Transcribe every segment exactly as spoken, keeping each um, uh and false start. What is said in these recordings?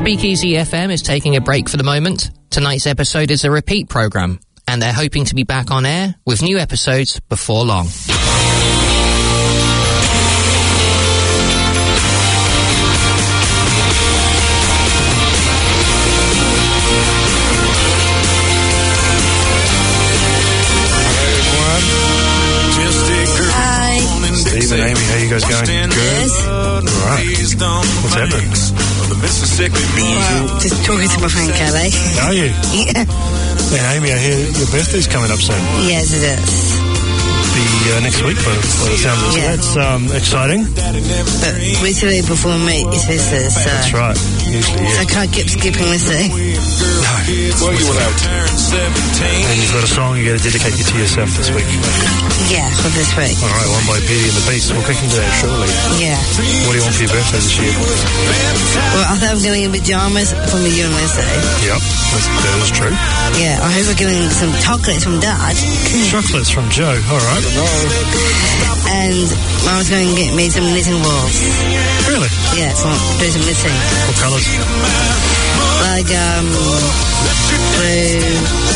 Speakeasy F M is taking a break for the moment. Tonight's episode is a repeat programme, and they're hoping to be back on air with new episodes before long. Steve and Amy, how you guys going? Good. All right. What's happening? Well, just talking to my friend Kelly. Are you? Yeah. And Amy, I hear your birthday's coming up soon. Yes, it is. The uh, next week, by, by the sounds of it. Yeah. So that's um, exciting. But we two before we meet his visitors, so... That's right. Usually, yeah. So I can't keep skipping with you. No. Well, you will have. And you've got a song you got to dedicate to yourself this week. Yeah, for this week. All right, one by Beauty and the Beast. We'll kick into that shortly. Yeah. What do you want for your birthday this year? Well, I thought I was getting pyjamas from you and Wednesday. Yep, that's, that is true. Yeah, I hope we're getting some chocolates from Dad. Chocolates from Joe, all right. And Mum's going to get me some knitting balls. Really? Yeah, so I'll do some knitting. What colours? Like, um, blue.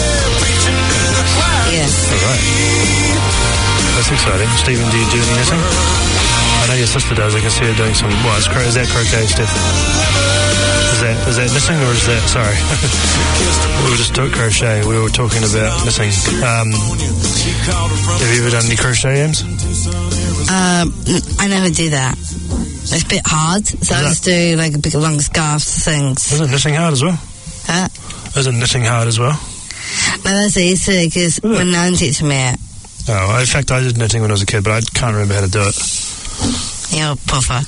Yeah. All right. That's exciting. Stephen, do you do any knitting? I know your sister does. I can see her doing some... Well, is, cro- is that crochet, Steph? Is that, is that knitting or is that... Sorry. We were just doing crochet. We were talking about knitting. Um, have you ever done any crochet, Ems? Um, I never do that. It's a bit hard, so I just do like a big long scarves things. Isn't knitting hard as well? Huh? Isn't knitting hard as well? No, that's easy, because my nan teaches me it. Oh, in fact, I did knitting when I was a kid, but I can't remember how to do it. You're a puffer.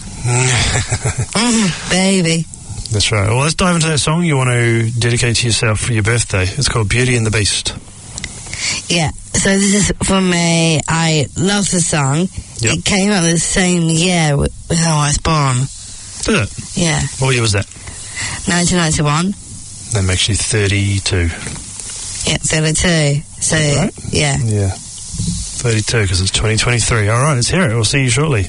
Baby. That's right. Well, let's dive into that song you want to dedicate to yourself for your birthday. It's called Beauty and the Beast. Yeah, so this is for me. I love the song. Yep. It came out the same year with how I was born. Did it? Yeah. What year was that? nineteen ninety-one. That makes you thirty-two. Yeah, thirty-two. So, right? yeah. Yeah. thirty-two, because it's twenty twenty-three. All right, let's hear it. We'll see you shortly.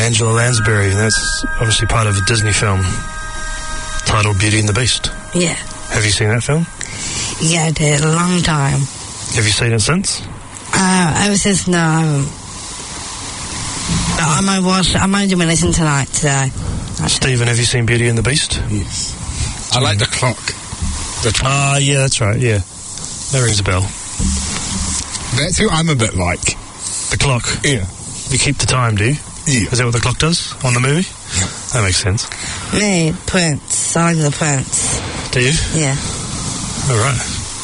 Angela Lansbury. That's obviously part of a Disney film titled Beauty and the Beast. Yeah. Have you seen that film? Yeah, I did. A long time. Have you seen it since? Uh, ever since, no, I haven't. But I might watch, I might do my listen tonight, today. Stephen, have you seen Beauty and the Beast? Yes. I like the clock. Ah, uh, yeah, that's right, yeah. That rings a bell. That's who I'm a bit like. The clock? Yeah. You keep the time, do you? Yeah. Is that what the clock does on the movie? Yeah. That makes sense. Me, Prince. I like the Prince. Do you? Yeah. All right.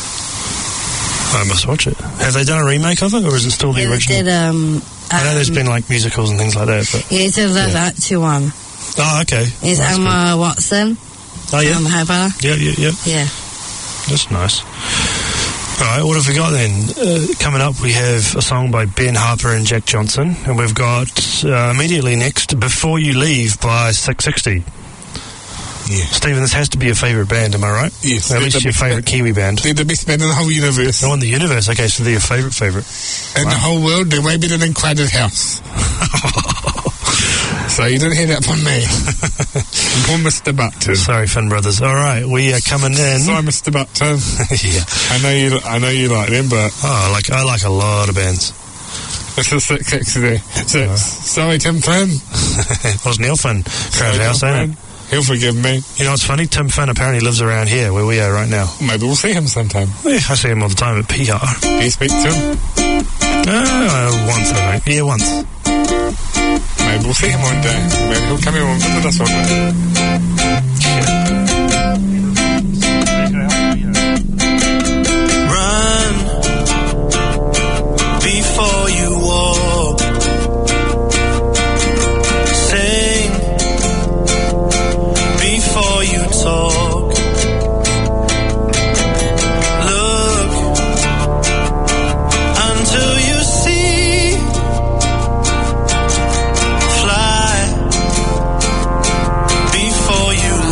I must watch it. Have they done a remake of it, or is it still the Yeah, original? They did, um, I know um, there's been like musicals and things like that, but yeah, it's a live Yeah. action one. oh, okay. It's That's Emma Watson. good. Oh, yeah. Um, Harry Potter. Yeah, yeah, yeah. Yeah. That's nice. All right, what have we got then? Uh, coming up, we have a song by Ben Harper and Jack Johnson, and we've got uh, immediately next, Before You Leave by six sixty. Yeah. Stephen, this has to be your favourite band, am I right? Yes. Or at they're least the your best favourite band. Kiwi band. They're the best band in the whole universe. Oh, in the universe. Okay, so they're your favourite favourite. In Wow. the whole world, they're way better than Crowded House. So you didn't hear that from me. Poor Mister Button. Sorry, Finn Brothers. All right, we are coming in. Sorry, Mister Button. yeah. I know you. I know you like them, but Oh, I like I like a lot of bands. it's a six six there. So, sorry, Tim Finn. It was Neil Finn, Sorry, Crowded House, Tim ain't it? Finn. He'll forgive me. You know what's funny? Tim Finn apparently lives around here where we are right now. Maybe we'll see him sometime. Yeah, I see him all the time at P R. Do you speak to him? Uh, once, I think. Yeah, once. Maybe we'll see him one day. Maybe he'll come here and visit us one day. Run before you walk. Sing before you talk. Look until you see. Fly before you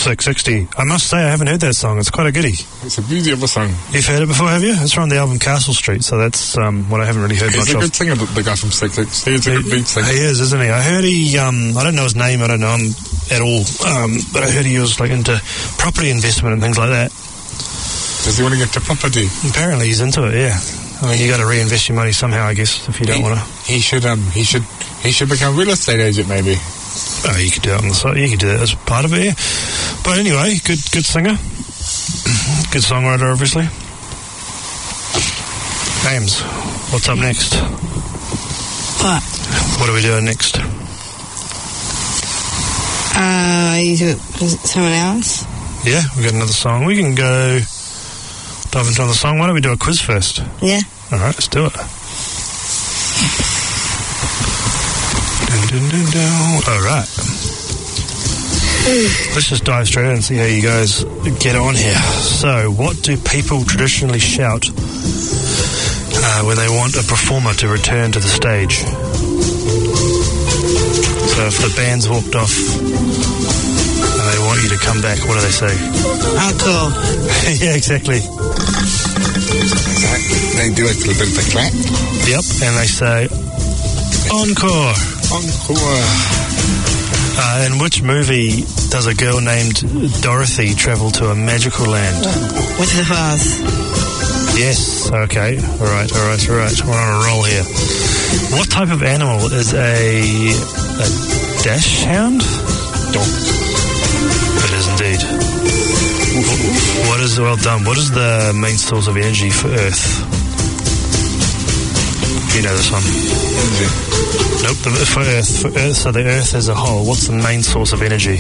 six sixty. I must say I haven't heard that song. It's quite a goodie. It's a beauty of a song. You've heard it before, have you? It's from the album Castle Street, so that's um, what I haven't really heard He's much a of. good singer, the the guy from six sixty. He's a good lead singer. He is, isn't he? I heard he, um, I don't know his name, I don't know him at all, um, but I heard he was like into property investment and things like that. Does he want to get to property? Apparently he's into it, yeah. I mean, you got to reinvest your money somehow, I guess, if you don't he, want to. He should, um, he should, he should become a real estate agent, maybe. Oh, you could do it on the side. You could do that as part of it, yeah. But anyway, good, good singer, good songwriter, obviously. James, what's up next? What? What are we doing next? Uh, you do it with someone else? Yeah, we got another song. We can go dive into another song. Why don't we do a quiz first? Yeah. All right, let's do it. Dun, dun, dun, dun. All right. Let's just dive straight in and see how you guys get on here. So, what do people traditionally shout uh, when they want a performer to return to the stage? So, if the band's walked off and they want you to come back, what do they say? Encore. Yeah, exactly. They do a little bit of a clap. Yep, and they say encore. Encore. Uh, in which movie does a girl named Dorothy travel to a magical land? Wizard of Oz. Yes, okay. All right, all right, all right. We're on a roll here. What type of animal is a, a dash hound? Dog. It is indeed. What is, well done, what is the main source of energy for Earth? You know this one. Energy. Nope, the, for Earth, for Earth, so the Earth as a whole, what's the main source of energy?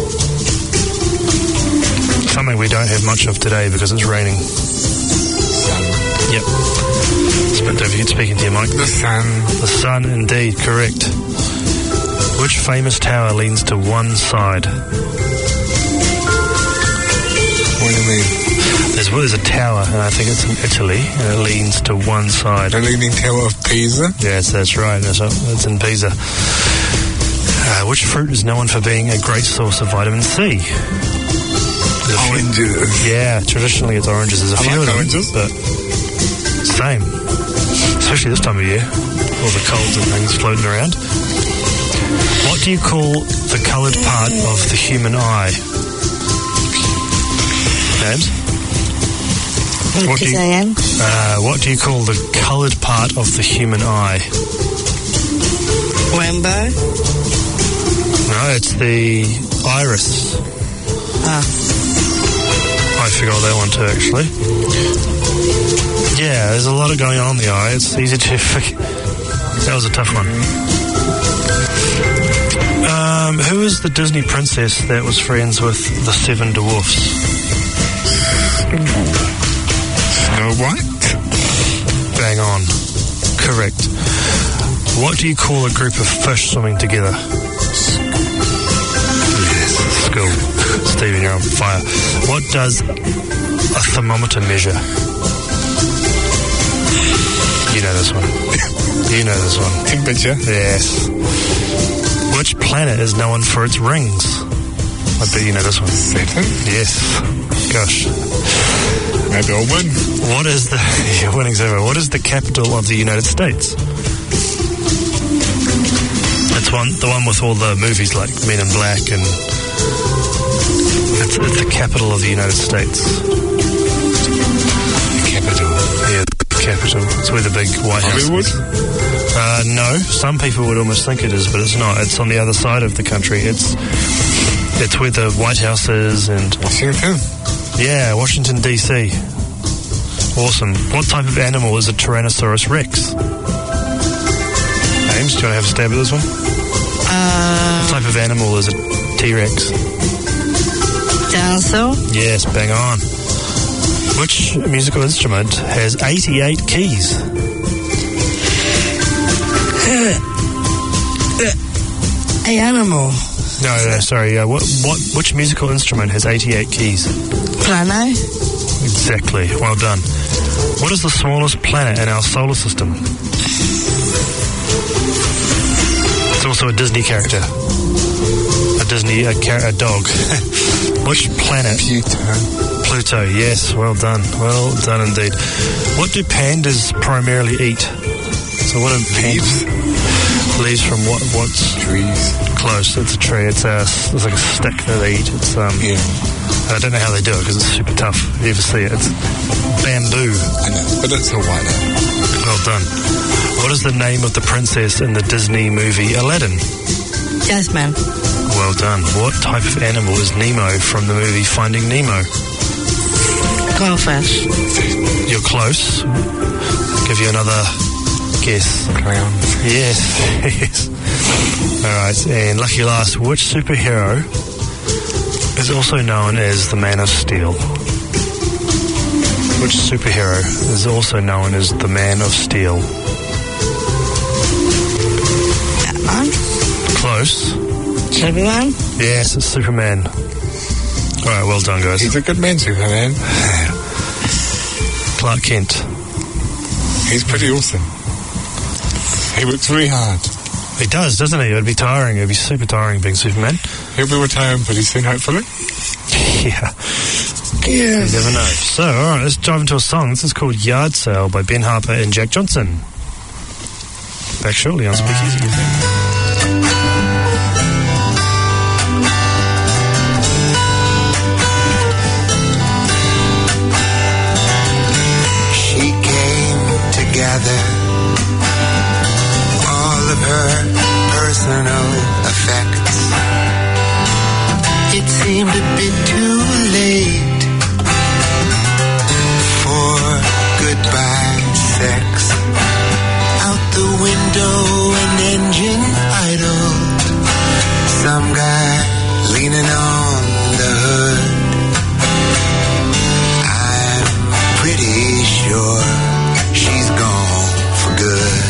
Something we don't have much of today because it's raining. Sun. Yep. Spent over you speaking to your mic. The sun. The sun, indeed, correct. Which famous tower leans to one side? What do you mean? There's, well, there's a tower, and I think it's in Italy, and it leans to one side. The Leaning Tower of Pisa. Yes, that's right. That's, it's in Pisa. Uh, which fruit is known for being a great source of vitamin C? Oranges. Yeah, traditionally it's oranges. There's a I few like of them, oranges. but same. Especially this time of year, all the colds and things floating around. What do you call the coloured part of the human eye? James? What do you, uh, what do you call the coloured part of the human eye? Rainbow. No, it's the iris. Ah. I forgot that one too, actually. Yeah, there's a lot of going on in the eye. It's easy to forget. That was a tough one. Um, who is the Disney princess that was friends with the Seven Dwarfs? Snow White. Bang on. Correct. What do you call a group of fish swimming together? Yes, school. Stephen, you're on fire. What does a thermometer measure? You know this one. You know this one. Temperature. Yes. Which planet is known for its rings? I bet you know this one. Saturn. Yes. Gosh. Maybe I'll win. What is the... You're winning so far. What is the capital of the United States? It's one, the one with all the movies like Men in Black and... It's, it's the capital of the United States. The capital. Yeah, the capital. It's where the big White House Hollywood? is. Uh, no, some people would almost think it is, but it's not. It's on the other side of the country. It's it's where the White House is, and Washington. yeah, Washington D C. Awesome. What type of animal is a Tyrannosaurus Rex? James, do you want to have a stab at this one? Uh, What type of animal is a T-Rex? dinosaur. Yes, bang on. Which musical instrument has eighty-eight keys? A animal. No, no, sorry. Uh, what, what, which musical instrument has eighty-eight keys? Piano. Exactly. Well done. What is the smallest planet in our solar system? It's also a Disney character. A Disney a, car- a dog. Which planet? Pluto. Pluto, yes, well done. Well done indeed. What do pandas primarily eat? So what do pandas... Leaves from what? What's... Trees. Close, it's a tree. It's, a, it's like a stick that they eat. It's, um... Yeah. I don't know how they do it because it's super tough. If you ever see it, it's bamboo. I know, but it's a white. Well done. What is the name of the princess in the Disney movie Aladdin? Jasmine. Well done. What type of animal is Nemo from the movie Finding Nemo? Goldfish. You're close. Give you another guess. Crayon. Yes. Yes. All right. And lucky last, which superhero is also known as the Man of Steel? Which superhero is also known as the Man of Steel? Batman. Close. Superman. Yes, it's Superman. All right, well done, guys. He's a good man, Superman. Clark Kent. He's pretty awesome. He works very hard. He does, doesn't he? It'd be tiring. It'd be super tiring being Superman. He'll be retiring pretty soon, hopefully. Yeah. Yeah. You never know. So, all right, let's dive into a song. This is called Yard Sale by Ben Harper and Jack Johnson. Back shortly on Speakeasy. She came together all of her personal effects. It seemed a bit too late for goodbye sex. Out the window, an engine idled. Some guy leaning on the hood. I'm pretty sure she's gone for good.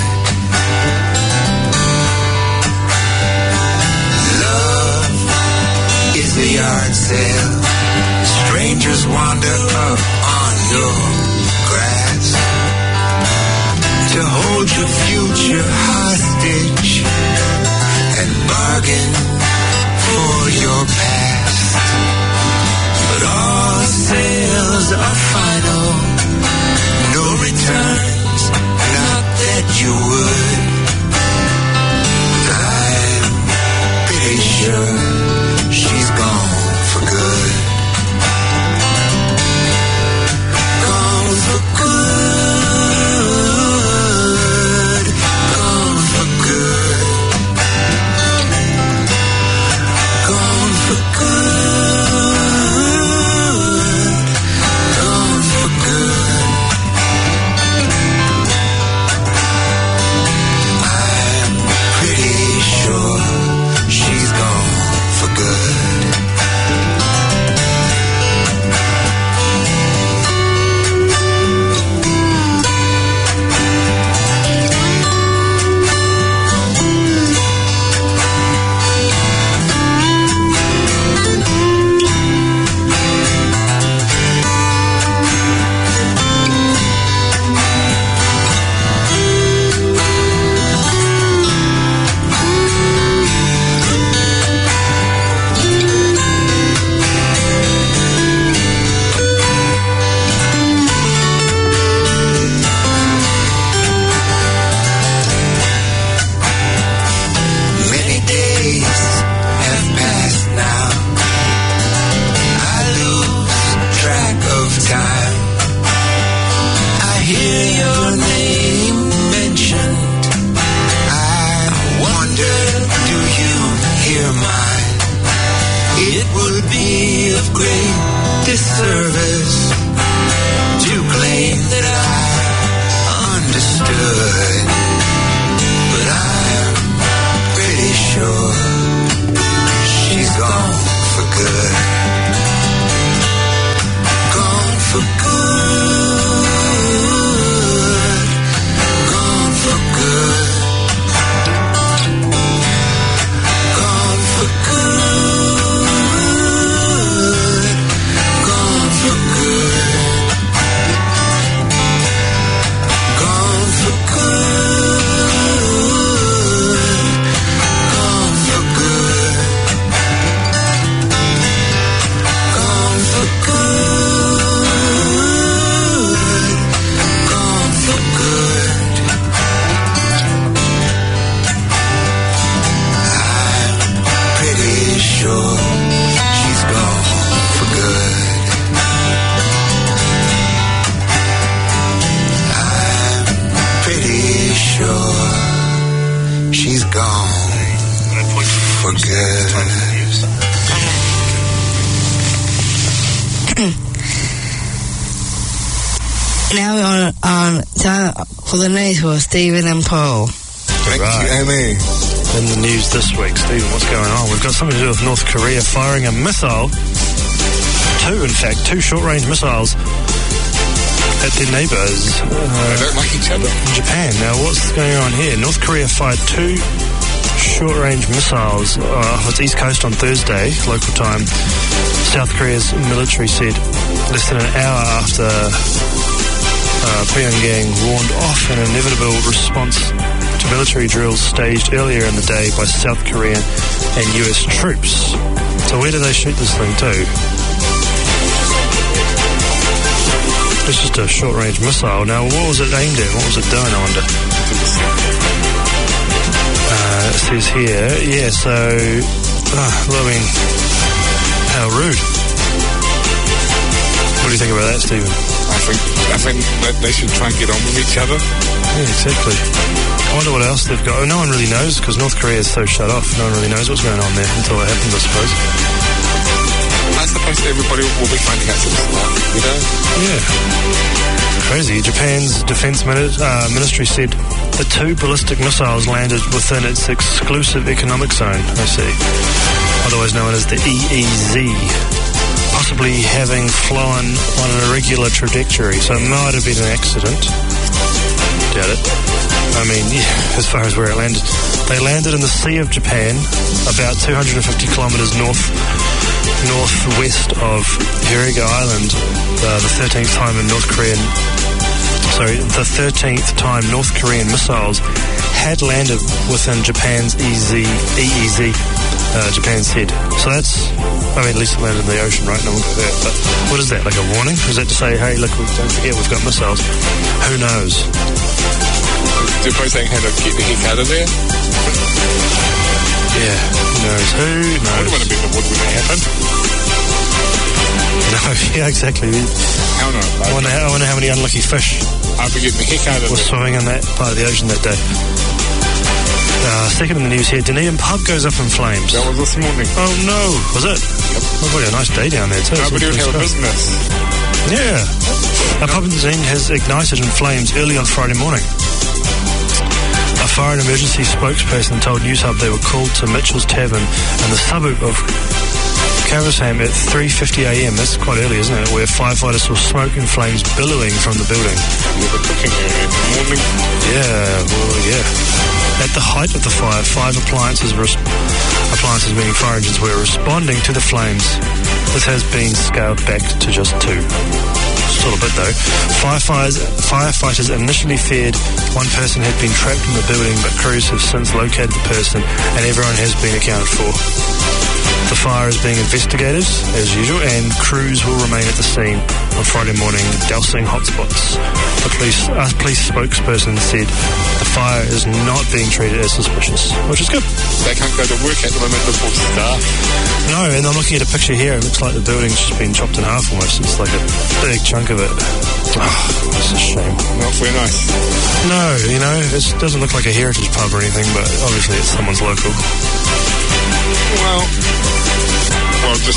Love is a yard sale. Strangers wander up on your grass to hold your future hostage and bargain for your past. But all sales are final, no returns, not that you would. I'm pretty sure she's gone for good. Gone for good. Good. Now we're on, on time for the news for Stephen and Paul. Thank Right. you, Amy. In the news this week, Stephen, what's going on? We've got something to do with North Korea firing a missile. Two, in fact, two short-range missiles at their neighbours They uh, don't like each other. in Japan. Now, what's going on here? North Korea fired two short-range missiles uh, off its east coast on Thursday, local time. South Korea's military said less than an hour after uh, Pyongyang warned off an inevitable response to military drills staged earlier in the day by South Korean and U S troops. So where did they shoot this thing to? It's just a short-range missile. Now, what was it aimed at? What was it doing, I wonder? Uh, it says here, yeah, so, uh, well, I mean, how rude. What do you think about that, Stephen? I think I think that they should try and get on with each other. Yeah, exactly. I wonder what else they've got. Oh, no one really knows because North Korea is so shut off. No one really knows what's going on there until it happens, I suppose. I suppose everybody will be finding out some stuff, you know? Yeah. Crazy. Japan's defense mini- uh, ministry said the two ballistic missiles landed within its exclusive economic zone, I see, otherwise known as the E E Z, possibly having flown on an irregular trajectory, so it might have been an accident. Doubt it. I mean, yeah, as far as where it landed. They landed in the Sea of Japan, about two hundred fifty kilometres north northwest of Hiriga Island, uh, the thirteenth time in North Korean sorry, the thirteenth time North Korean missiles had landed within Japan's E Z, E E Z, uh, Japan said. So that's, I mean, at least it landed in the ocean, right? No one got hurt. But what is that, like a warning? Is that to say, hey, look, we- don't forget we've got missiles? Who knows? Do you suppose they had to get the heck out of there? Yeah, who knows? Who I wouldn't want knows? to be in the wood when that happened. No, yeah, exactly. Hell no. I wonder, how, I wonder how many unlucky fish I'd be getting the heck out of were there. swimming in that part of the ocean that day. Uh, second in the news here, Dunedin pub goes up in flames. That was this morning. Oh no, was it? Yep. Oh, what a nice day down there too. Nobody would have a business. Yeah. A pub in Dunedin has ignited in flames early on Friday morning. A fire and emergency spokesperson told News Hub they were called to Mitchell's Tavern in the suburb of Caversham at three fifty a m. That's quite early, isn't it? Where firefighters saw smoke and flames billowing from the building. You were cooking area in the morning. Yeah, well, yeah. At the height of the fire, five appliances, res- appliances meaning fire engines, were responding to the flames. This has been scaled back to just two. Still a bit though. Firefighters, firefighters initially feared one person had been trapped in the building, but crews have since located the person and everyone has been accounted for. The fire is being investigated, as usual, and crews will remain at the scene on Friday morning, dousing hotspots. The police, a police spokesperson said the fire is not being treated as suspicious, which is good. They can't go to work at the moment before staff. No, and I'm looking at a picture here. It looks like the building's just been chopped in half almost. It's like a big chunk of it. Oh, it's a shame. Not very nice. No, you know, it doesn't look like a heritage pub or anything, but obviously it's someone's local. Well, well, just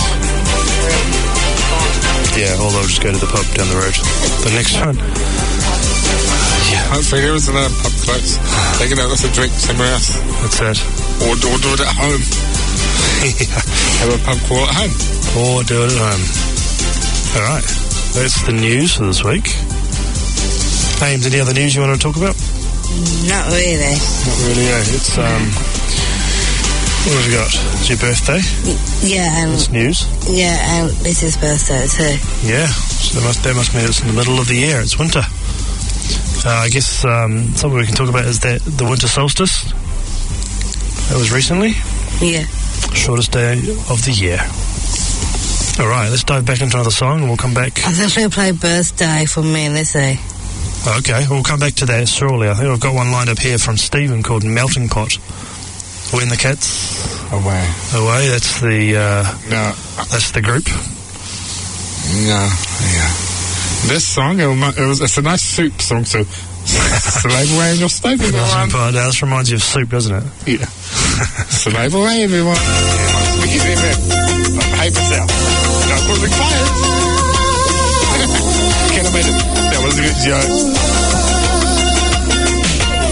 Yeah, or they'll just go to the pub down the road. The next one. Yeah, hopefully there is another pub close. They can have us a drink somewhere else, that's it. or, or do it at home. Have a pub crawl at home. Or do it at home. Alright, that's the news for this week. Ames, any other news you want to talk about? Not really. Not really, eh? It's, um... what have we got? It's your birthday? Yeah, and It's news. yeah, and it's his birthday too. Yeah, so that must, that must mean it's in the middle of the year. It's winter. Uh, I guess um, something we can talk about is that the winter solstice. That was recently. Yeah. Shortest day of the year. All right, let's dive back into another song and we'll come back. I think they play birthday for me, let's say. Okay, we'll come back to that shortly. I think I've got one lined up here from Stephen called Melting Pot. When the Cat's Away. Away, that's the uh, No, that's the group. no, yeah. This song, it was, it was it's a nice soup song, so slave away in your stove. Melting Pot. Now, this reminds you of soup, doesn't it? Yeah. Survival way, everyone. Behave, everyone. Behave yourself. No causing fires. Can't imagine. That was a good joke.